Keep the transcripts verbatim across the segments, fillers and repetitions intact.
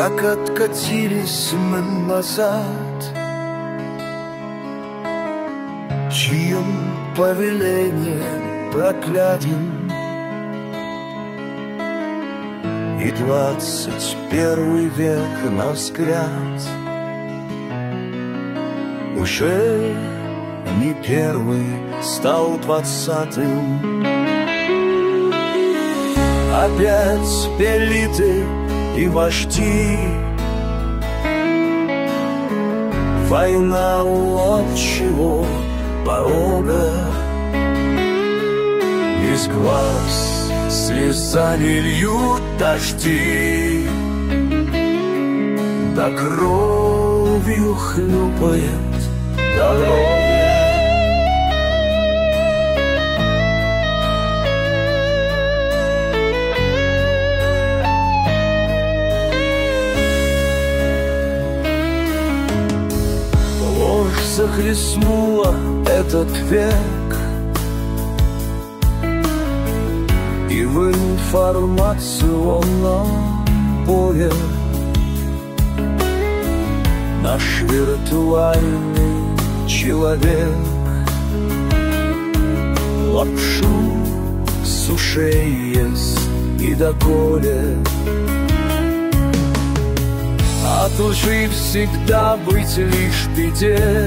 как откатились мы назад, чьим повелением проклятым и двадцать первый век на взгляд уже не первый стал двадцатым. Опять элиты и вожди, война у отчего порога, из глаз слезами льют дожди, да кровью хлюпает дорога. Захлестнула этот век, и в информационном поле наш виртуальный человек лапшу с ушей ест и доколе. От лжи всегда быть лишь беде,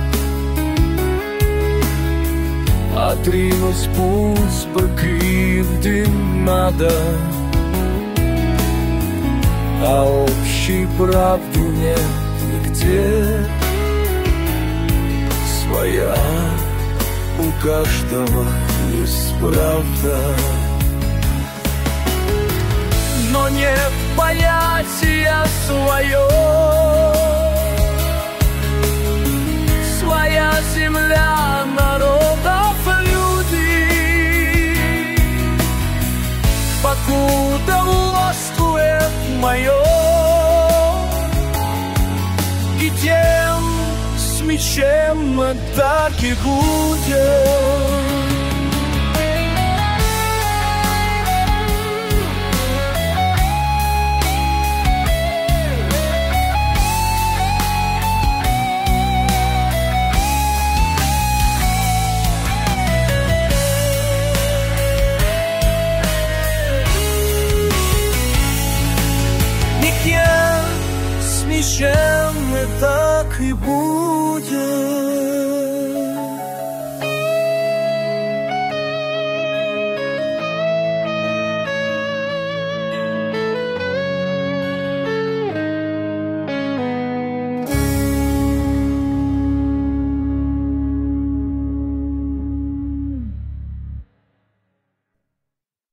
отринуть путь по кривде надо, а общей правды нет нигде. Своя у каждого есть правда, но нет понятия свое. Своя земля народов люди, покуда властвует мое, и тем с мечем мы так и будем. Чем мы так и будем.